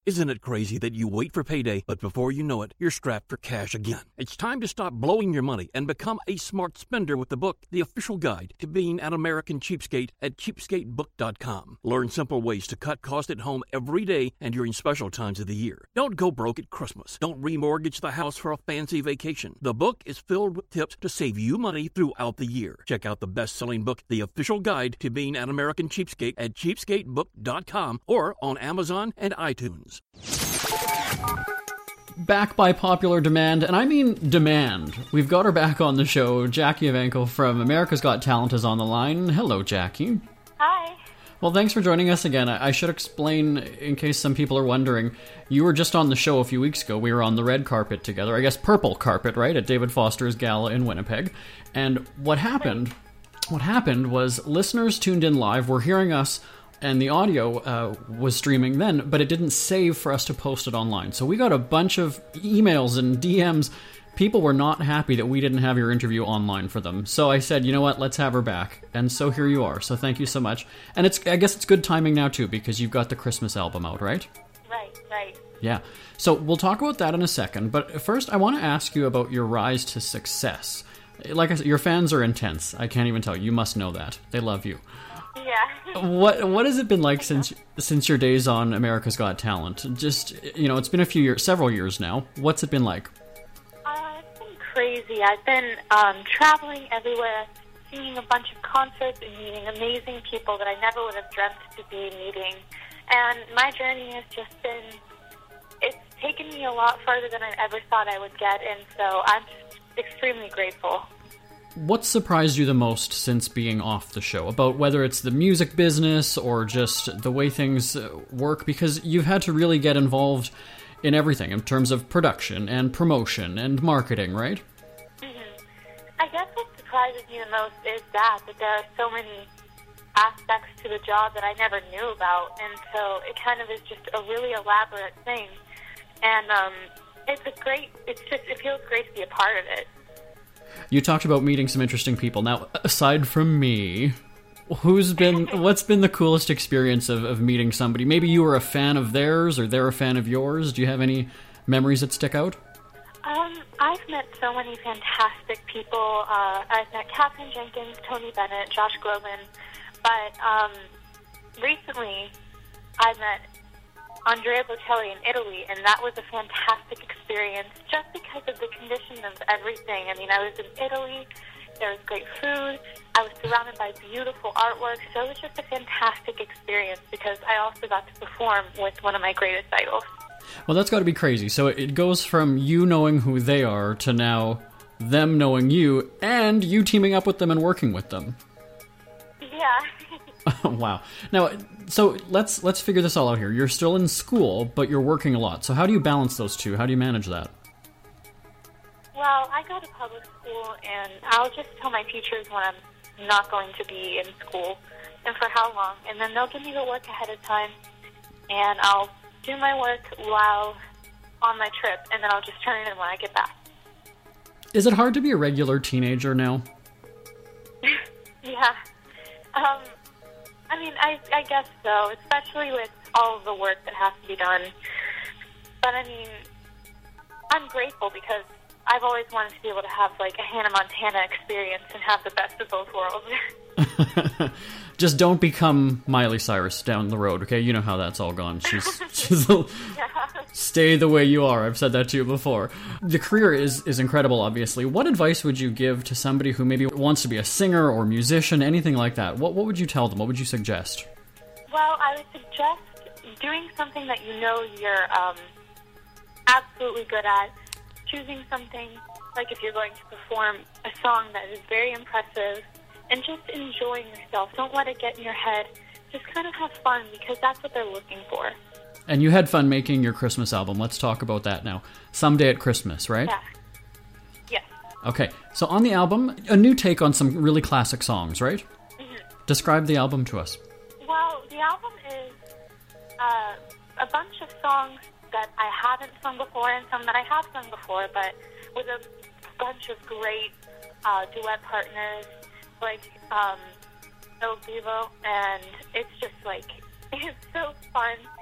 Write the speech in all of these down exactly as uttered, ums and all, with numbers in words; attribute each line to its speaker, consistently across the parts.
Speaker 1: Isn't it crazy that you wait for payday, but before you know it, you're strapped for cash again? It's time to stop blowing your money and become a smart spender with the book, The Official Guide to Being an American Cheapskate, at cheapskate book dot com. Learn simple ways to cut costs at home every day and during special times of the year. Don't go broke at Christmas. Don't remortgage the house for a fancy vacation. The book is filled with tips to save you money throughout the year. Check out the best-selling book, The Official Guide to Being an American Cheapskate, at cheapskate book dot com or on Amazon and iTunes.
Speaker 2: Back by popular demand, and I mean demand. We've got her back on the show. Jackie Evancho from America's Got Talent is on the line. Hello, Jackie.
Speaker 3: Hi.
Speaker 2: Well, thanks for joining us again. I should explain, in case some people are wondering, you were just on the show a few weeks ago. We were on the red carpet together. I guess purple carpet, right, at David Foster's gala in Winnipeg. And what happened, what happened was listeners tuned in live were hearing us, and the audio uh, was streaming then, but it didn't save for us to post it online. So we got a bunch of emails and D Ms. People were not happy that we didn't have your interview online for them. So I said, you know what, let's have her back. And so here you are. So thank you so much. And it's I guess it's good timing now, too, because you've got the Christmas album out, right?
Speaker 3: Right, right.
Speaker 2: Yeah. So we'll talk about that in a second. But first, I want to ask you about your rise to success. Like I said, your fans are intense. I can't even tell you. You must know that. They love you.
Speaker 3: Yeah.
Speaker 2: What what has it been like since since your days on America's Got Talent? Just, you know, it's been a few years, several years now. What's it been like?
Speaker 3: Uh, it's been crazy. I've been um, traveling everywhere, seeing a bunch of concerts and meeting amazing people that I never would have dreamt to be meeting. And my journey has just been, it's taken me a lot further than I ever thought I would get, and so I'm just extremely grateful.
Speaker 2: What surprised you the most since being off the show? About whether it's the music business or just the way things work? Because you've had to really get involved in everything in terms of production and promotion and marketing, right?
Speaker 3: Mm-hmm. I guess what surprises me the most is that, that there are so many aspects to the job that I never knew about. And so it kind of is just a really elaborate thing. And um, it's a great, it's just, it feels great to be a part of it.
Speaker 2: You talked about meeting some interesting people. Now, aside from me, who's been, what's been the coolest experience of, of meeting somebody? Maybe you were a fan of theirs or they're a fan of yours. Do you have any memories that stick out?
Speaker 3: Um, I've met so many fantastic people. Uh, I've met Katherine Jenkins, Tony Bennett, Josh Groban. But um, recently, I met Andrea Bocelli in Italy, and that was a fantastic experience just because of the condition of everything. I mean, I was in Italy, there was great food, I was surrounded by beautiful artwork, so it was just a fantastic experience because I also got to perform with one of my greatest idols.
Speaker 2: Well, that's got to be crazy. So it goes from you knowing who they are to now them knowing you, and you teaming up with them and working with them.
Speaker 3: Yeah.
Speaker 2: Wow. Now, so let's let's figure this all out here. You're still in school, but you're working a lot. So how do you balance those two? How do you manage that?
Speaker 3: Well, I go to public school, and I'll just tell my teachers when I'm not going to be in school and for how long. And then they'll give me the work ahead of time, and I'll do my work while on my trip, and then I'll just turn it in when I get back.
Speaker 2: Is it hard to be a regular teenager now?
Speaker 3: Yeah. Um, I mean, I, I guess so, especially with all of the work that has to be done. But, I mean, I'm grateful because I've always wanted to be able to have, like, a Hannah Montana experience and have the best of both worlds.
Speaker 2: Just don't become Miley Cyrus down the road, okay? You know how that's all gone. She's, she's a,
Speaker 3: Yeah.
Speaker 2: Stay the way you are. I've said that to you before. The career is, is incredible, obviously. What advice would you give to somebody who maybe wants to be a singer or musician, anything like that? What what would you tell them? What would you suggest?
Speaker 3: Well, I would suggest doing something that you know you're um, absolutely good at. Choosing something, like if you're going to perform a song that is very impressive, and just enjoying yourself. Don't let it get in your head. Just kind of have fun, because that's what they're looking for.
Speaker 2: And you had fun making your Christmas album. Let's talk about that now. Someday at Christmas, right?
Speaker 3: Yeah. Yes.
Speaker 2: Okay, so on the album, a new take on some really classic songs, right?
Speaker 3: Mm-hmm.
Speaker 2: Describe the album to us.
Speaker 3: Well, the album is uh, a bunch of songs that I haven't sung before and some that I have sung before, but with a bunch of great uh, duet partners like um, Il Divo, and it's just like, it's so fun.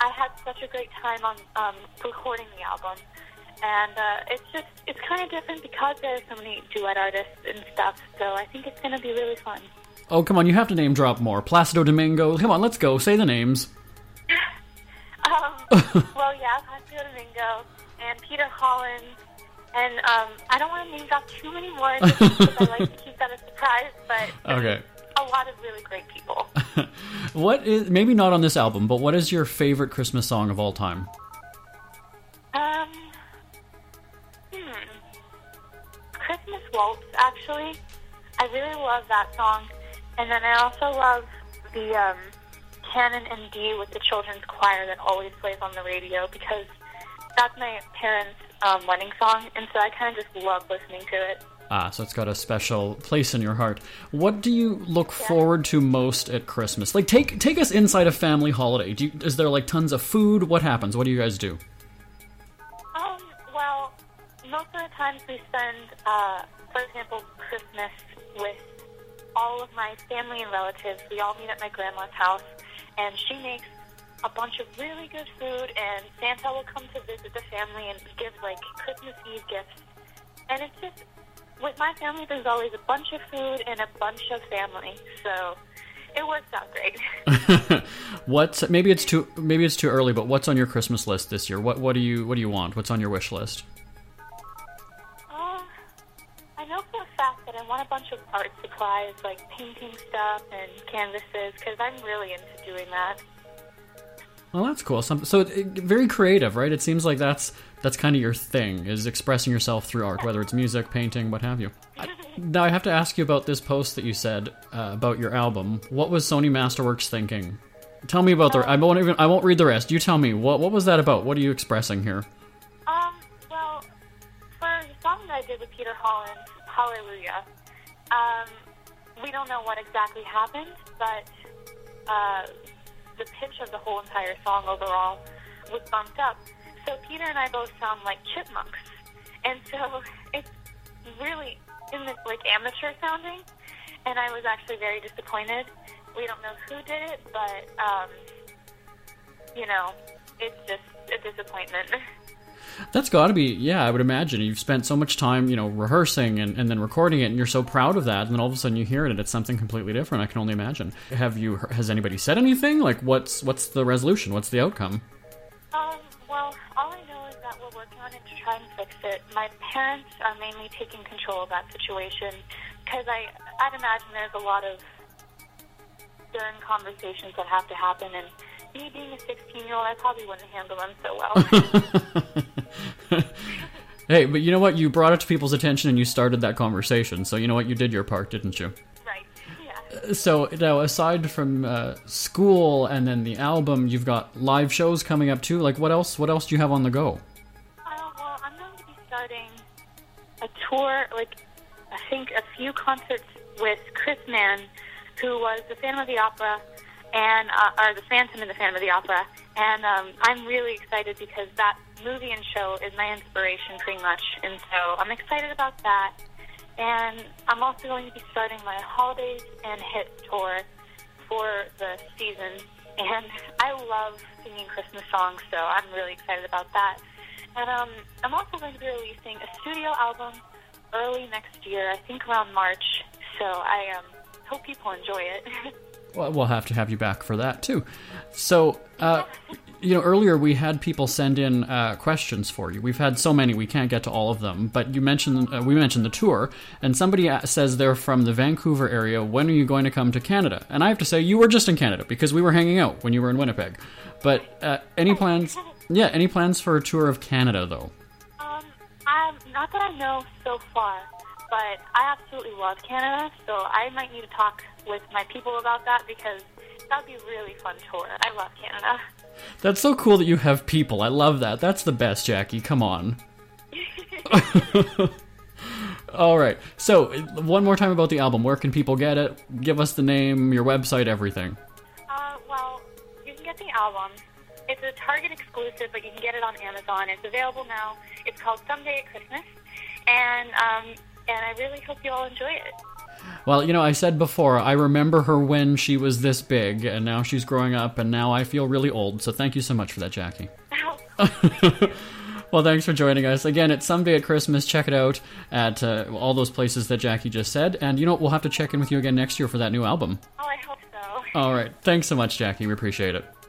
Speaker 3: I had such a great time on um, recording the album. And uh, it's just, it's kind of different because there are so many duet artists and stuff, so I think it's going to be really fun.
Speaker 2: Oh, come on, you have to name drop more. Placido Domingo, come on, let's go, say the names.
Speaker 3: um, well, yeah, Placido Domingo and Peter Hollins, and um, I don't want to name drop too many more because I like to keep that a surprise, but
Speaker 2: okay.
Speaker 3: A lot of really great people.
Speaker 2: What is, maybe not on this album, but what is your favorite Christmas song of all time?
Speaker 3: Um... Hmm. Christmas Waltz, actually. I really love that song. And then I also love the um, Canon in D with the children's choir that always plays on the radio because that's my parents' um, wedding song, and so I kind of just love listening to it.
Speaker 2: Ah, so it's got a special place in your heart. What do you look yeah. forward to most at Christmas? Like, take take us inside a family holiday. Do you, is there, like, tons of food? What happens? What do you guys do?
Speaker 3: Um, well... Most of the times we spend, uh, for example, Christmas with all of my family and relatives. We all meet at my grandma's house, and she makes a bunch of really good food, and Santa will come to visit the family and give, like, Christmas Eve gifts. And it's just, with my family, there's always a bunch of food and a bunch of family, so it works out great.
Speaker 2: What? Maybe it's too maybe it's too early, but what's on your Christmas list this year? What what do you what do you want? What's on your wish list?
Speaker 3: I know for a fact that I want a bunch of art supplies, like painting stuff and canvases, because I'm really into doing that.
Speaker 2: Well, that's cool. Some, so it, very creative, right? It seems like that's that's kind of your thing, is expressing yourself through art, whether it's music, painting, what have you. I, now I have to ask you about this post that you said uh, about your album. What was Sony Masterworks thinking? Tell me about the. I won't even. I won't read the rest. You tell me. What What was that about? What are you expressing here?
Speaker 3: Um. Well, for the song that I did with Peter Hollins, Hallelujah. Um, we don't know what exactly happened, but uh, the pitch of the whole entire song overall was bumped up. So Peter and I both sound like chipmunks, and so it's really in the, like amateur sounding. And I was actually very disappointed. We don't know who did it, but um, you know, it's just a disappointment.
Speaker 2: That's got to be, yeah, I would imagine. You've spent so much time, you know, rehearsing and, and then recording it, and you're so proud of that, and then all of a sudden you hear it and it's something completely different. I can only imagine. Have you, has anybody said anything? Like, what's what's the resolution? What's the outcome?
Speaker 3: Um, well, all I know is that we're working on it to try and fix it. My parents are mainly taking control of that situation, because I, I'd imagine there's a lot of stern conversations that have to happen, and me being a sixteen-year-old, I probably wouldn't handle them so well.
Speaker 2: Hey, but you know what? You brought it to people's attention and you started that conversation. So you know what? You did your part, didn't you?
Speaker 3: Right, yeah.
Speaker 2: So now, aside from uh, school and then the album, you've got live shows coming up too. Like, what else? What else do you have on the go?
Speaker 3: Uh, well, I'm going to be starting a tour, like, I think a few concerts with Chris Mann, who was the Phantom of the Opera, and uh, or the Phantom in the Phantom of the Opera, and um, I'm really excited because that movie and show is my inspiration pretty much, and so I'm excited about that. And I'm also going to be starting my Holidays and Hits tour for the season, and I love singing Christmas songs, so I'm really excited about that. And um, I'm also going to be releasing a studio album early next year, I think around March, so I um, hope people enjoy it.
Speaker 2: Well, we'll have to have you back for that, too. So, uh, you know, earlier we had people send in uh, questions for you. We've had so many, we can't get to all of them. But you mentioned, uh, we mentioned the tour, and somebody says they're from the Vancouver area. When are you going to come to Canada? And I have to say, you were just in Canada, because we were hanging out when you were in Winnipeg. But uh, any plans, yeah, any plans for a tour of Canada, though?
Speaker 3: Um, I'm, not that I know so far, but I absolutely love Canada, so I might need to talk with my people about that, because that would be a really fun tour. I love Canada.
Speaker 2: That's so cool that you have people. I love that. That's the best, Jackie. Come on. All right. So, one more time about the album. Where can people get it? Give us the name, your website, everything.
Speaker 3: Uh, well, you can get the album. It's a Target exclusive, but you can get it on Amazon. It's available now. It's called Someday at Christmas. And, um, and I really hope you all enjoy it.
Speaker 2: Well, you know, I said before, I remember her when she was this big, and now she's growing up, and now I feel really old. So thank you so much for that, Jackie. Well, thanks for joining us. Again, it's Someday at Christmas. Check it out at uh, all those places that Jackie just said. And, you know, we'll have to check in with you again next year for that new album.
Speaker 3: Oh, I hope so.
Speaker 2: All right. Thanks so much, Jackie. We appreciate it.